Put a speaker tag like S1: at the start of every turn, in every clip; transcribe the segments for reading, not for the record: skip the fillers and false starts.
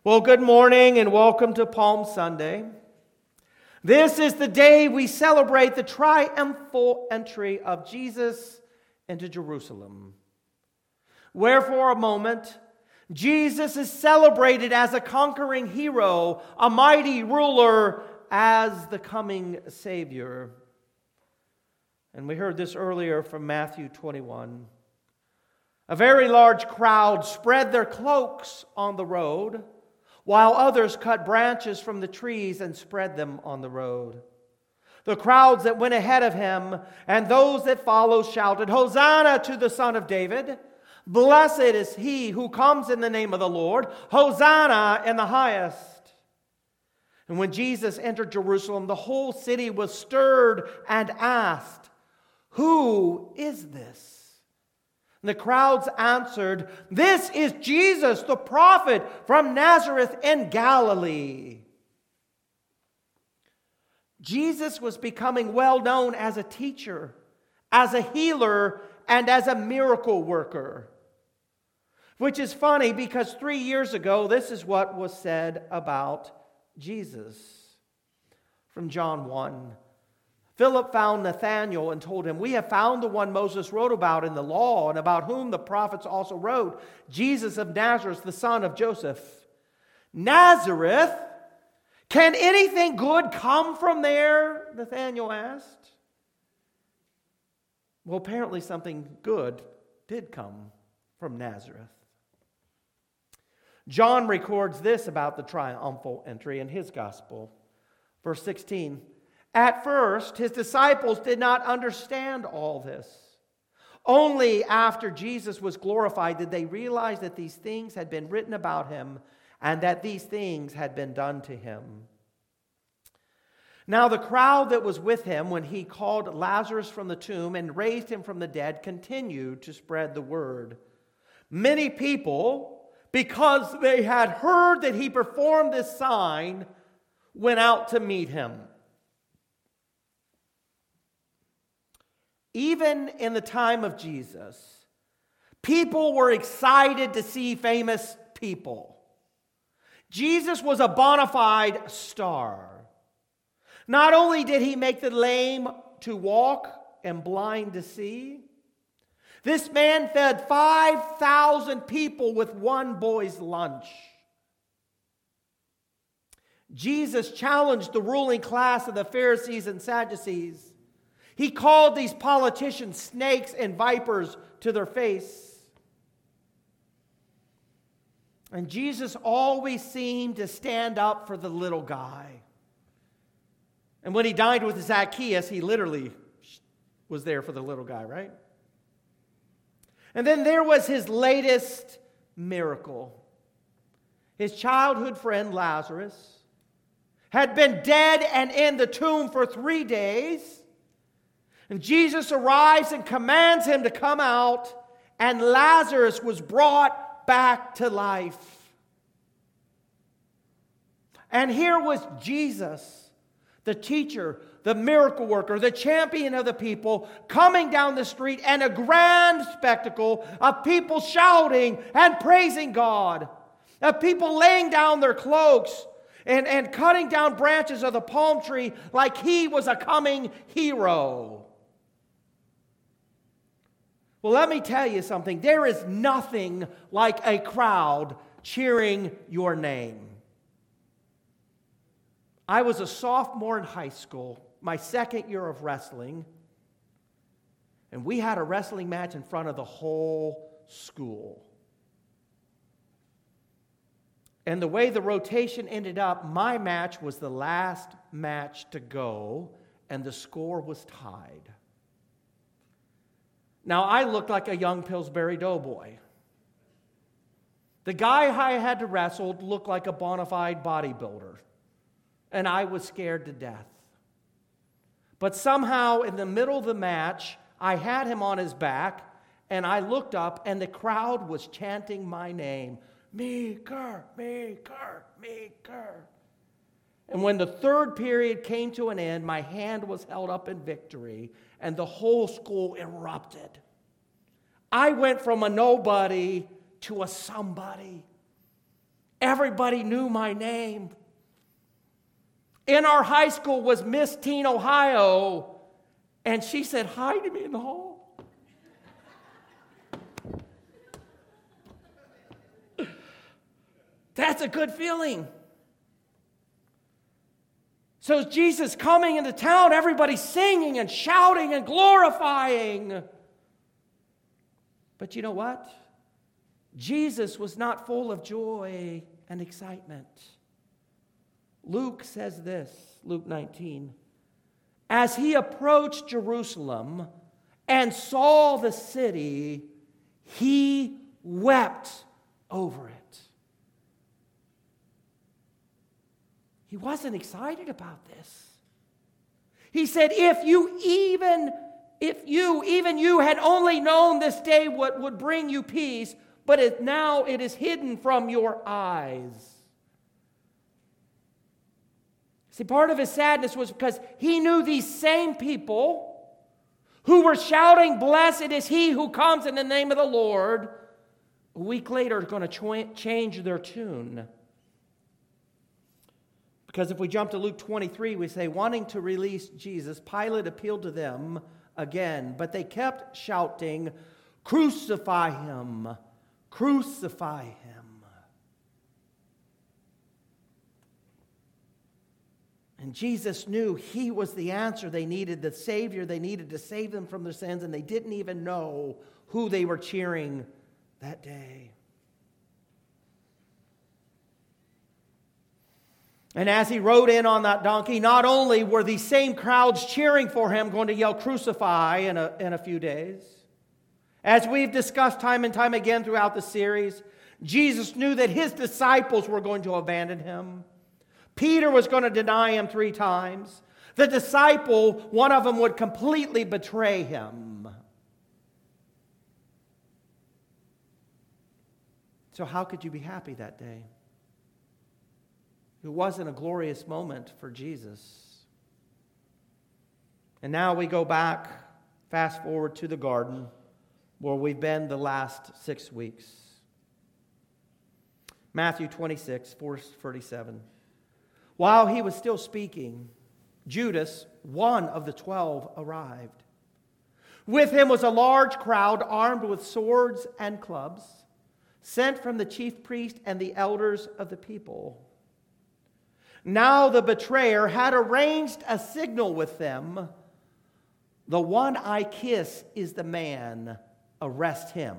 S1: Well, good morning and welcome to Palm Sunday. This is the day we celebrate the triumphal entry of Jesus into Jerusalem. Where for a moment, Jesus is celebrated as a conquering hero, a mighty ruler, as the coming Savior. And we heard this earlier from Matthew 21. A very large crowd spread their cloaks on the road, while others cut branches from the trees and spread them on the road. The crowds that went ahead of him and those that followed shouted, "Hosanna to the Son of David! Blessed is he who comes in the name of the Lord! Hosanna in the highest!" And when Jesus entered Jerusalem, the whole city was stirred and asked, "Who is this?" And the crowds answered, "This is Jesus, the prophet from Nazareth in Galilee." Jesus was becoming well known as a teacher, as a healer, and as a miracle worker. Which is funny because 3 years ago, this is what was said about Jesus. From John 1. Philip found Nathanael and told him, "We have found the one Moses wrote about in the law and about whom the prophets also wrote, Jesus of Nazareth, the son of Joseph." "Nazareth? Can anything good come from there?" Nathanael asked. Well, apparently something good did come from Nazareth. John records this about the triumphal entry in his gospel. Verse 16. At first, his disciples did not understand all this. Only after Jesus was glorified did they realize that these things had been written about him and that these things had been done to him. Now the crowd that was with him when he called Lazarus from the tomb and raised him from the dead continued to spread the word. Many people, because they had heard that he performed this sign, went out to meet him. Even in the time of Jesus, people were excited to see famous people. Jesus was a bona fide star. Not only did he make the lame to walk and blind to see, this man fed 5,000 people with one boy's lunch. Jesus challenged the ruling class of the Pharisees and Sadducees. He called these politicians snakes and vipers to their face. And Jesus always seemed to stand up for the little guy. And when he dined with Zacchaeus, he literally was there for the little guy, right? And then there was his latest miracle. His childhood friend Lazarus had been dead and in the tomb for 3 days. And Jesus arrives and commands him to come out, and Lazarus was brought back to life. And here was Jesus, the teacher, the miracle worker, the champion of the people, coming down the street, and a grand spectacle of people shouting and praising God, of people laying down their cloaks and cutting down branches of the palm tree like he was a coming hero. Well, let me tell you something. There is nothing like a crowd cheering your name. I was a sophomore in high school, my second year of wrestling, and we had a wrestling match in front of the whole school. And the way the rotation ended up, my match was the last match to go, and the score was tied. Now, I looked like a young Pillsbury Doughboy. The guy I had to wrestle looked like a bona fide bodybuilder, and I was scared to death. But somehow, in the middle of the match, I had him on his back, and I looked up, and the crowd was chanting my name, "Meeker, Meeker, Meeker." And when the third period came to an end, my hand was held up in victory, and the whole school erupted. I went from a nobody to a somebody. Everybody knew my name. In our high school was Miss Teen Ohio, and she said hi to me in the hall. That's a good feeling. So as Jesus coming into town, everybody's singing and shouting and glorifying. But you know what? Jesus was not full of joy and excitement. Luke says this, Luke 19. As he approached Jerusalem and saw the city, he wept over it. He wasn't excited about this. He said, if you had only known this day what would bring you peace, but now it is hidden from your eyes. See, part of his sadness was because he knew these same people who were shouting, "Blessed is he who comes in the name of the Lord," a week later are going to change their tune. Because if we jump to Luke 23, we say, wanting to release Jesus, Pilate appealed to them again, but they kept shouting, "Crucify him! Crucify him!" And Jesus knew he was the answer they needed, the Savior they needed to save them from their sins, and they didn't even know who they were cheering that day. And as he rode in on that donkey, not only were these same crowds cheering for him going to yell "Crucify" in a few days. As we've discussed time and time again throughout the series, Jesus knew that his disciples were going to abandon him. Peter was going to deny him 3 times. The disciple, one of them, would completely betray him. So how could you be happy that day? It wasn't a glorious moment for Jesus. And now we go back, fast forward to the garden, where we've been the last 6 weeks. Matthew 26, verse 37. While he was still speaking, Judas, one of the 12, arrived. With him was a large crowd armed with swords and clubs, sent from the chief priest and the elders of the people. Now the betrayer had arranged a signal with them. "The one I kiss is the man. Arrest him."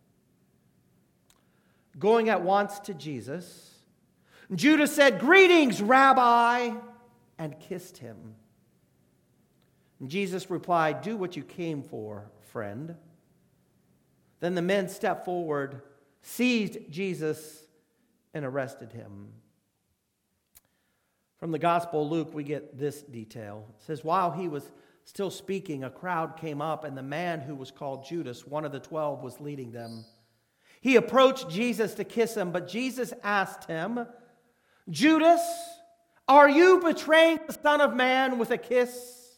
S1: Going at once to Jesus, Judas said, "Greetings, Rabbi," and kissed him. And Jesus replied, "Do what you came for, friend." Then the men stepped forward, seized Jesus, and arrested him. From the Gospel of Luke, we get this detail. It says, while he was still speaking, a crowd came up, and the man who was called Judas, one of the 12, was leading them. He approached Jesus to kiss him, but Jesus asked him, "Judas, are you betraying the Son of Man with a kiss?"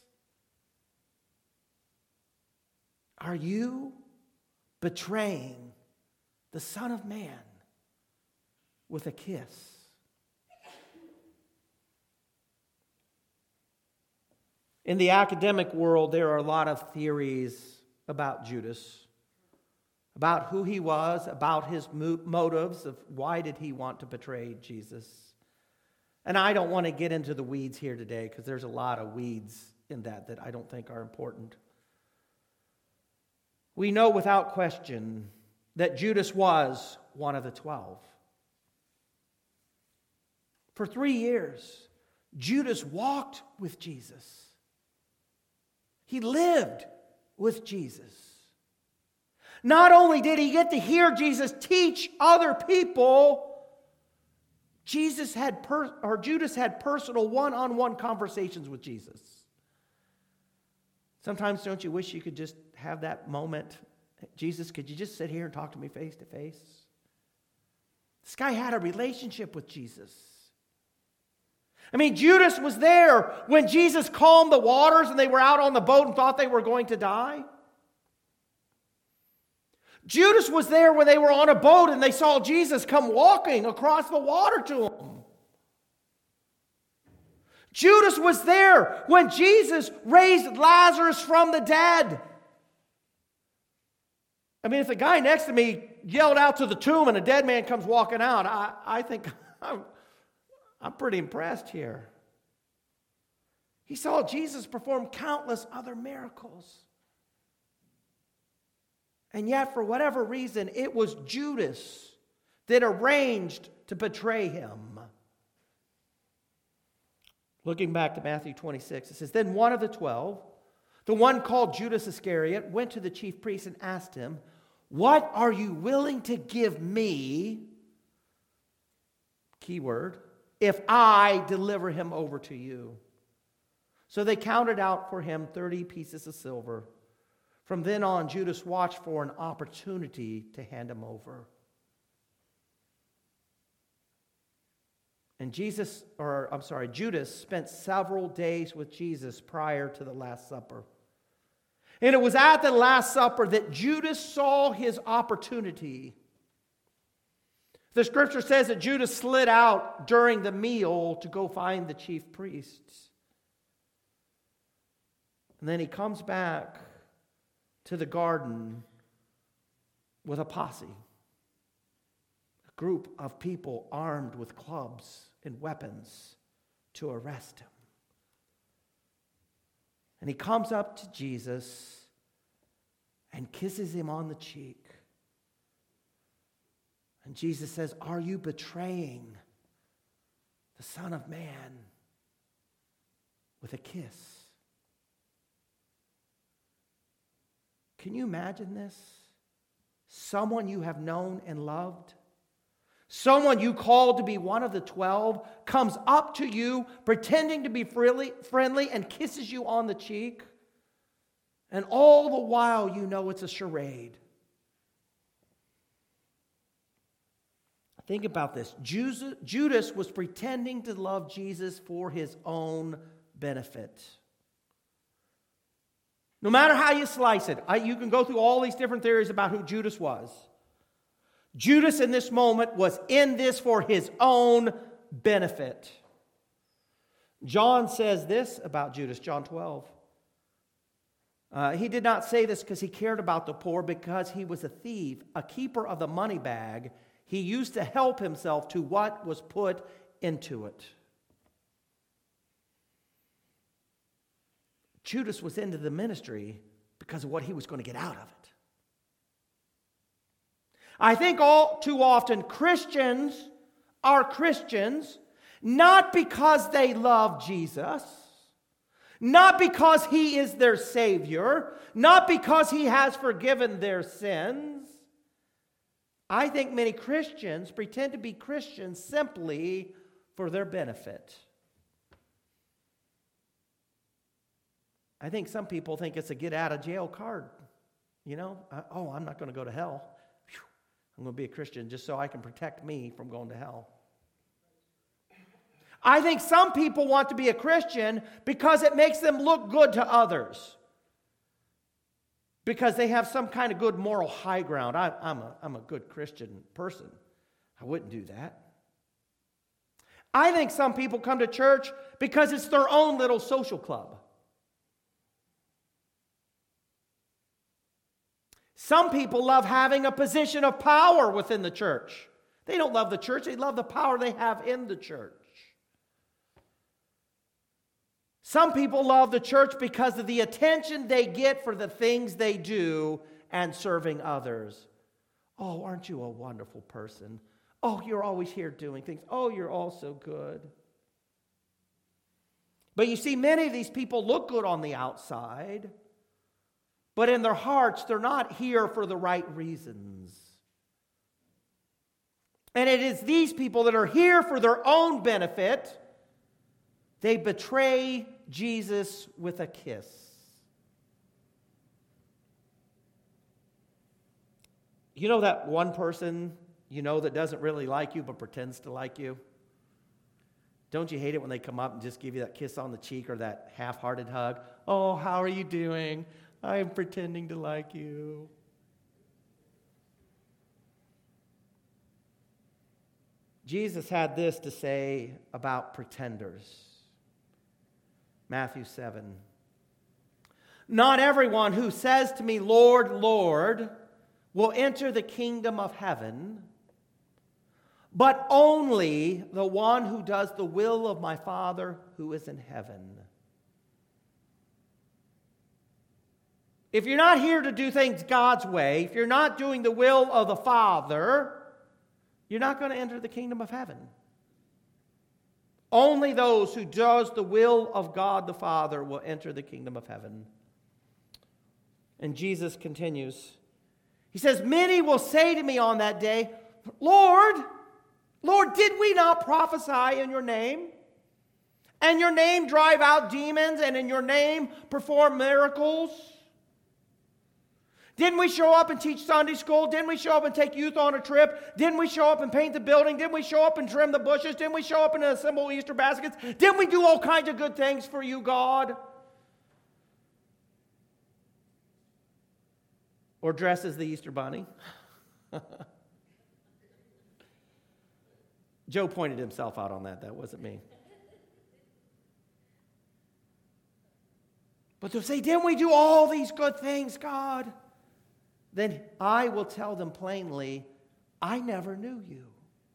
S1: Are you betraying the Son of Man with a kiss? In the academic world, there are a lot of theories about Judas, about who he was, about his motives of why did he want to betray Jesus. And I don't want to get into the weeds here today because there's a lot of weeds in that I don't think are important. We know without question that Judas was one of the 12. For 3 years, Judas walked with Jesus. He lived with Jesus. Not only did he get to hear Jesus teach other people, Judas had personal one-on-one conversations with Jesus. Sometimes don't you wish you could just have that moment? Jesus, could you just sit here and talk to me face to face? This guy had a relationship with Jesus. I mean, Judas was there when Jesus calmed the waters and they were out on the boat and thought they were going to die. Judas was there when they were on a boat and they saw Jesus come walking across the water to them. Judas was there when Jesus raised Lazarus from the dead. I mean, if the guy next to me yelled out to the tomb and a dead man comes walking out, I think I'm pretty impressed here. He saw Jesus perform countless other miracles. And yet, for whatever reason, it was Judas that arranged to betray him. Looking back to Matthew 26, it says, Then one of the 12, the one called Judas Iscariot, went to the chief priest and asked him, What are you willing to give me, keyword, if I deliver him over to you? So they counted out for him 30 pieces of silver. From then on, Judas watched for an opportunity to hand him over. And Judas spent several days with Jesus prior to the Last Supper. And it was at the Last Supper that Judas saw his opportunity. The scripture says that Judas slid out during the meal to go find the chief priests. And then he comes back to the garden with a posse, a group of people armed with clubs and weapons to arrest him. And he comes up to Jesus and kisses him on the cheek. And Jesus says, Are you betraying the Son of Man with a kiss? Can you imagine this? Someone you have known and loved, someone you called to be one of the 12, comes up to you pretending to be friendly and kisses you on the cheek, and all the while you know it's a charade. Think about this. Judas was pretending to love Jesus for his own benefit. No matter how you slice it, you can go through all these different theories about who Judas was. Judas in this moment was in this for his own benefit. John says this about Judas, John 12. He did not say this because he cared about the poor, because he was a thief, a keeper of the money bag. He used to help himself to what was put into it. Judas was into the ministry because of what he was going to get out of it. I think all too often Christians are Christians not because they love Jesus, not because he is their Savior, not because he has forgiven their sins. I think many Christians pretend to be Christians simply for their benefit. I think some people think it's a get-out-of-jail card. You know, I'm not going to go to hell. Whew. I'm going to be a Christian just so I can protect me from going to hell. I think some people want to be a Christian because it makes them look good to others. Because they have some kind of good moral high ground. I'm a good Christian person. I wouldn't do that. I think some people come to church because it's their own little social club. Some people love having a position of power within the church. They don't love the church, they love the power they have in the church. Some people love the church because of the attention they get for the things they do and serving others. Oh, aren't you a wonderful person? Oh, you're always here doing things. Oh, you're all so good. But you see, many of these people look good on the outside, but in their hearts, they're not here for the right reasons. And it is these people that are here for their own benefit. They betray Jesus with a kiss. You know that one person you know that doesn't really like you but pretends to like you? Don't you hate it when they come up and just give you that kiss on the cheek or that half-hearted hug? Oh, how are you doing? I'm pretending to like you. Jesus had this to say about pretenders. Matthew 7. Not everyone who says to me, Lord, Lord, will enter the kingdom of heaven, but only the one who does the will of my Father who is in heaven. If you're not here to do things God's way, if you're not doing the will of the Father, you're not going to enter the kingdom of heaven. Only those who does the will of God the Father will enter the kingdom of heaven. And Jesus continues. He says, many will say to me on that day, Lord, Lord, did we not prophesy in your name? And your name drive out demons, and in your name perform miracles? Didn't we show up and teach Sunday school? Didn't we show up and take youth on a trip? Didn't we show up and paint the building? Didn't we show up and trim the bushes? Didn't we show up and assemble Easter baskets? Didn't we do all kinds of good things for you, God? Or dress as the Easter bunny? Joe pointed himself out on that. That wasn't me. But they'll say, didn't we do all these good things, God? Then I will tell them plainly, I never knew you.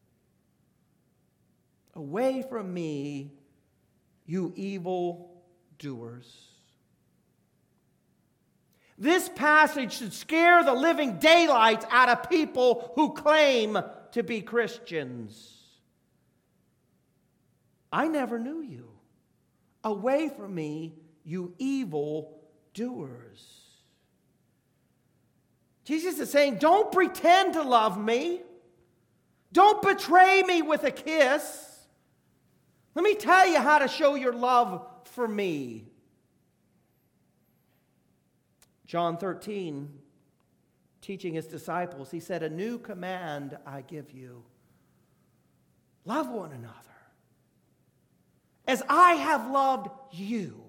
S1: Away from me, you evil doers. This passage should scare the living daylights out of people who claim to be Christians. I never knew you. Away from me, you evil doers. Jesus is saying, don't pretend to love me. Don't betray me with a kiss. Let me tell you how to show your love for me. John 13, teaching his disciples, he said, a new command I give you. Love one another as I have loved you.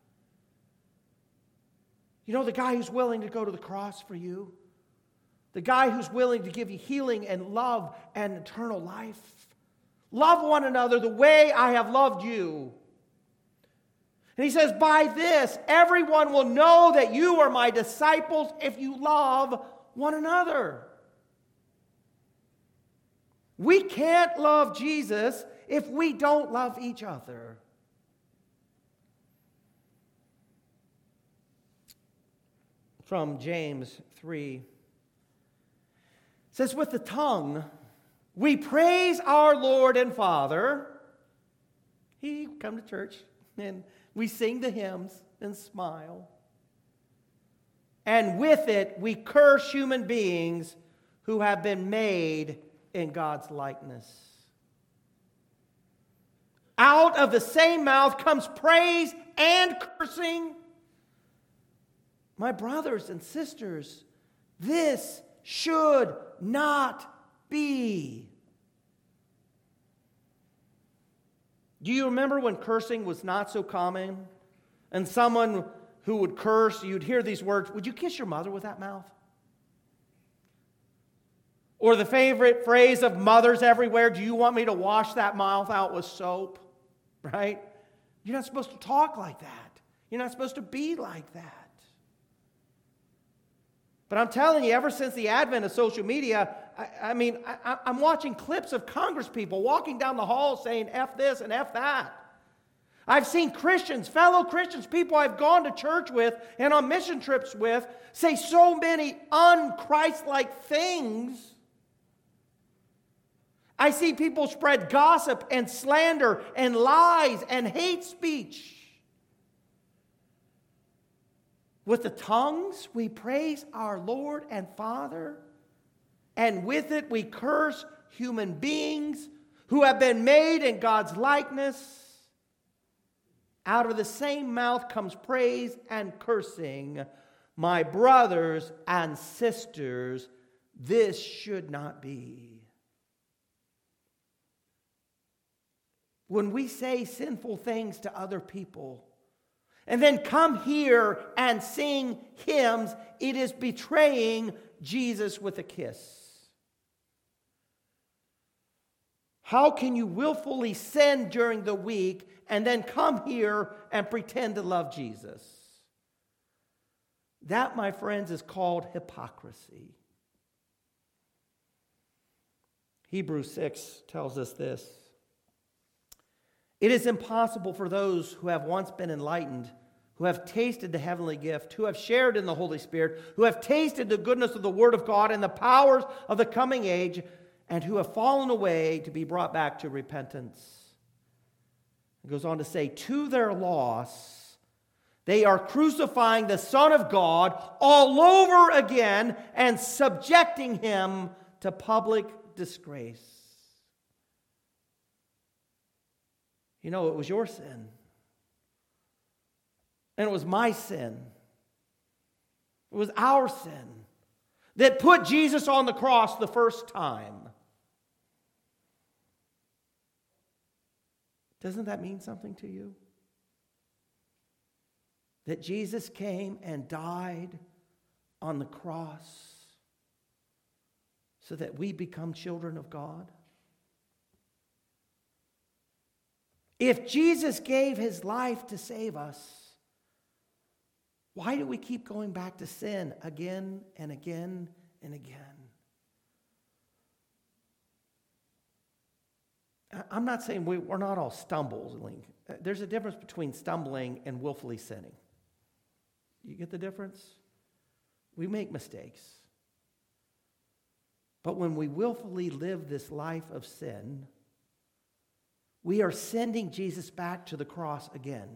S1: You know the guy who's willing to go to the cross for you? The guy who's willing to give you healing and love and eternal life. Love one another the way I have loved you. And he says, by this, everyone will know that you are my disciples if you love one another. We can't love Jesus if we don't love each other. From James 3. It says, with the tongue, we praise our Lord and Father. He come to church and we sing the hymns and smile. And with it, we curse human beings who have been made in God's likeness. Out of the same mouth comes praise and cursing. My brothers and sisters, this should not be. Do you remember when cursing was not so common? And someone who would curse, you'd hear these words, would you kiss your mother with that mouth? Or the favorite phrase of mothers everywhere, do you want me to wash that mouth out with soap? Right? You're not supposed to talk like that. You're not supposed to be like that. But I'm telling you, ever since the advent of social media, I'm watching clips of Congress people walking down the hall saying F this and F that. I've seen Christians, fellow Christians, people I've gone to church with and on mission trips with, say so many un-Christ-like things. I see people spread gossip and slander and lies and hate speech. With the tongues, we praise our Lord and Father, and with it we curse human beings who have been made in God's likeness. Out of the same mouth comes praise and cursing. My brothers and sisters, this should not be. When we say sinful things to other people, and then come here and sing hymns, it is betraying Jesus with a kiss. How can you willfully sin during the week and then come here and pretend to love Jesus? That, my friends, is called hypocrisy. Hebrews 6 tells us this. It is impossible for those who have once been enlightened, who have tasted the heavenly gift, who have shared in the Holy Spirit, who have tasted the goodness of the Word of God and the powers of the coming age, and who have fallen away, to be brought back to repentance. It goes on to say, to their loss, they are crucifying the Son of God all over again and subjecting him to public disgrace. You know, it was your sin. And it was my sin. It was our sin that put Jesus on the cross the first time. Doesn't that mean something to you? That Jesus came and died on the cross so that we become children of God? If Jesus gave his life to save us, why do we keep going back to sin again and again and again? I'm not saying we're not all stumbling. There's a difference between stumbling and willfully sinning. You get the difference? We make mistakes. But when we willfully live this life of sin, we are sending Jesus back to the cross again.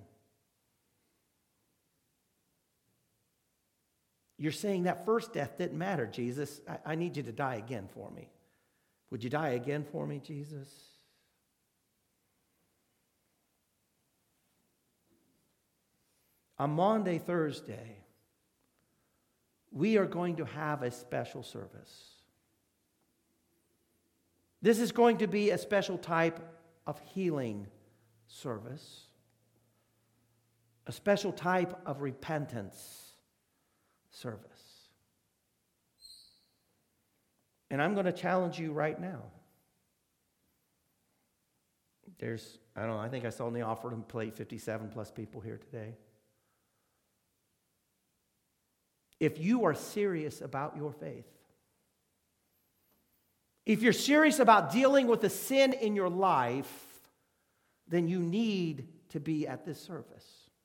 S1: You're saying that first death didn't matter, Jesus. I need you to die again for me. Would you die again for me, Jesus? On Maundy Thursday, we are going to have a special service. This is going to be a special type of healing service, a special type of repentance service. And I'm going to challenge you right now. I think I saw in the offering plate 57 plus people here today. If you are serious about your faith, if you're serious about dealing with the sin in your life, then you need to be at this service.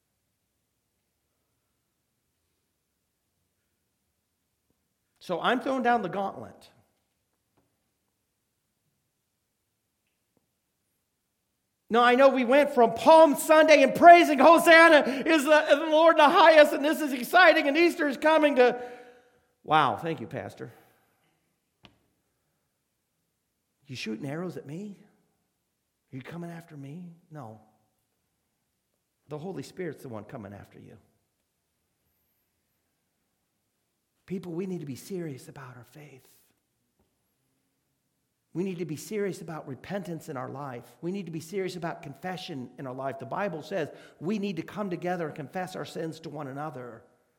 S1: So I'm throwing down the gauntlet. Now, I know we went from Palm Sunday and praising Hosanna is the Lord in the highest, and this is exciting, and Easter is coming to, wow, thank you, Pastor. You shooting arrows at me? Are you coming after me? No. The Holy Spirit's the one coming after you. People, we need to be serious about our faith. We need to be serious about repentance in our life. We need to be serious about confession in our life. The Bible says we need to come together and confess our sins to one another.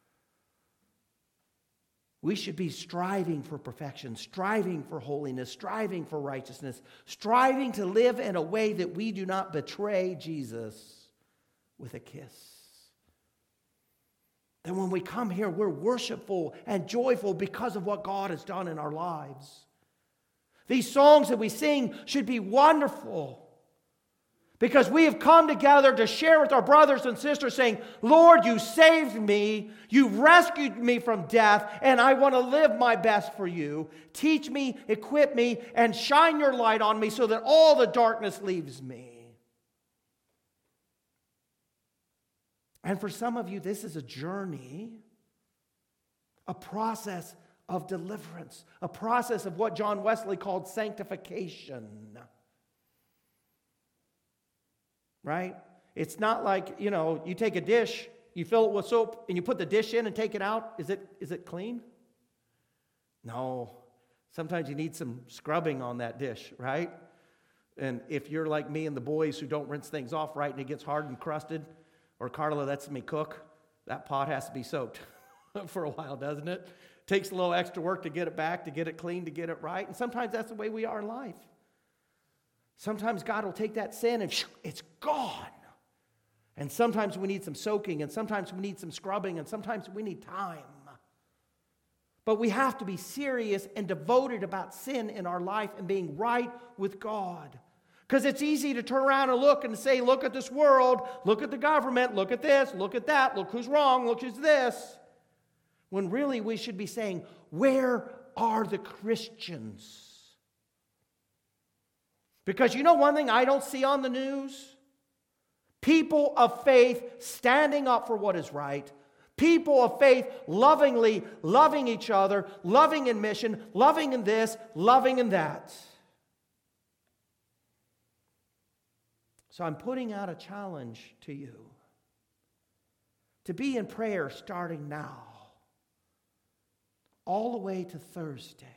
S1: We should be striving for perfection, striving for holiness, striving for righteousness, striving to live in a way that we do not betray Jesus with a kiss. That when we come here, we're worshipful and joyful because of what God has done in our lives. These songs that we sing should be wonderful because we have come together to share with our brothers and sisters saying, Lord, you saved me, you rescued me from death, and I want to live my best for you. Teach me, equip me, and shine your light on me so that all the darkness leaves me. And for some of you, this is a journey, a process of deliverance, a process of what John Wesley called sanctification. Right? It's not like, you take a dish, you fill it with soap, and you put the dish in and take it out. Is it clean? No. Sometimes you need some scrubbing on that dish, right? And if you're like me and the boys who don't rinse things off right and it gets hard and crusted, or Carla lets me cook, that pot has to be soaked for a while, doesn't it? Takes a little extra work to get it back, to get it clean, to get it right. And sometimes that's the way we are in life. Sometimes God will take that sin and it's gone. And sometimes we need some soaking, and sometimes we need some scrubbing, and sometimes we need time. But we have to be serious and devoted about sin in our life and being right with God. Because it's easy to turn around and look and say, look at this world, look at the government, look at this, look at that, look who's wrong, look who's this. When really we should be saying, where are the Christians? Because you know one thing I don't see on the news? People of faith standing up for what is right. People of faith lovingly loving each other, loving in mission, loving in this, loving in that. So I'm putting out a challenge to you to be in prayer starting now, all the way to Thursday,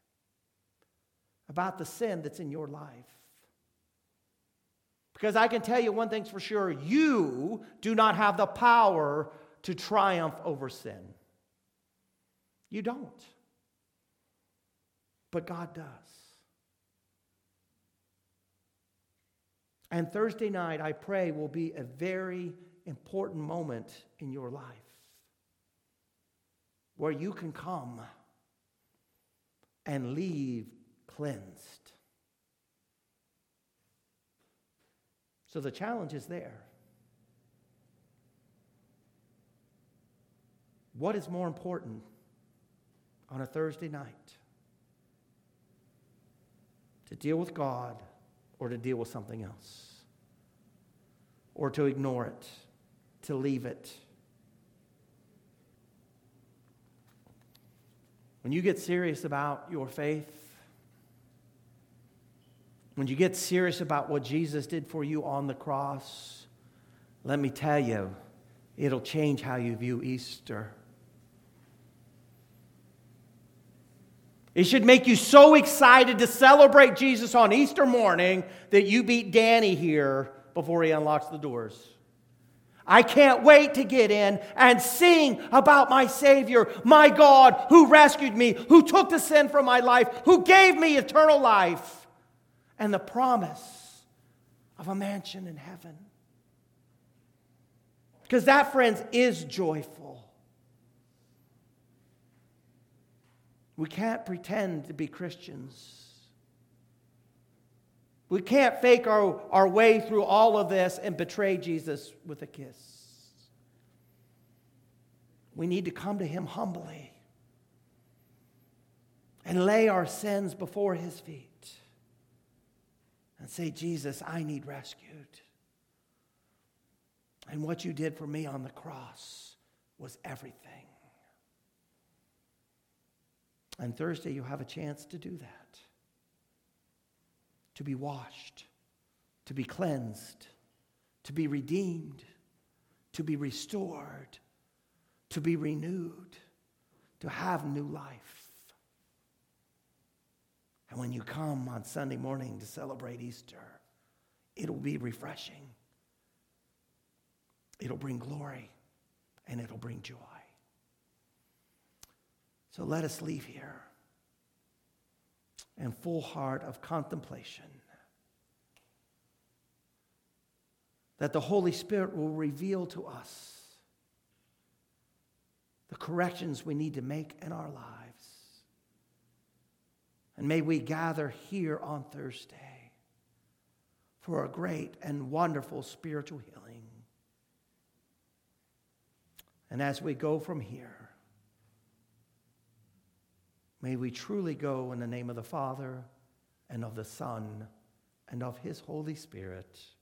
S1: about the sin that's in your life. Because I can tell you one thing's for sure, you do not have the power to triumph over sin. You don't. But God does. And Thursday night, I pray, will be a very important moment in your life where you can come and leave cleansed. So the challenge is there. What is more important on a Thursday night? To deal with God or to deal with something else? Or to ignore it, to leave it? When you get serious about your faith, when you get serious about what Jesus did for you on the cross, let me tell you, it'll change how you view Easter. It should make you so excited to celebrate Jesus on Easter morning that you beat Danny here before he unlocks the doors. I can't wait to get in and sing about my Savior, my God, who rescued me, who took the sin from my life, who gave me eternal life, and the promise of a mansion in heaven. Because that, friends, is joyful. We can't pretend to be Christians. We can't fake our way through all of this and betray Jesus with a kiss. We need to come to Him humbly and lay our sins before His feet and say, Jesus, I need rescued. And what you did for me on the cross was everything. And Thursday, you have a chance to do that. To be washed, to be cleansed, to be redeemed, to be restored, to be renewed, to have new life. And when you come on Sunday morning to celebrate Easter, it'll be refreshing. It'll bring glory, and it'll bring joy. So let us leave here in full heart of contemplation, that the Holy Spirit will reveal to us the corrections we need to make in our lives. And may we gather here on Thursday for a great and wonderful spiritual healing. And as we go from here, may we truly go in the name of the Father and of the Son and of His Holy Spirit.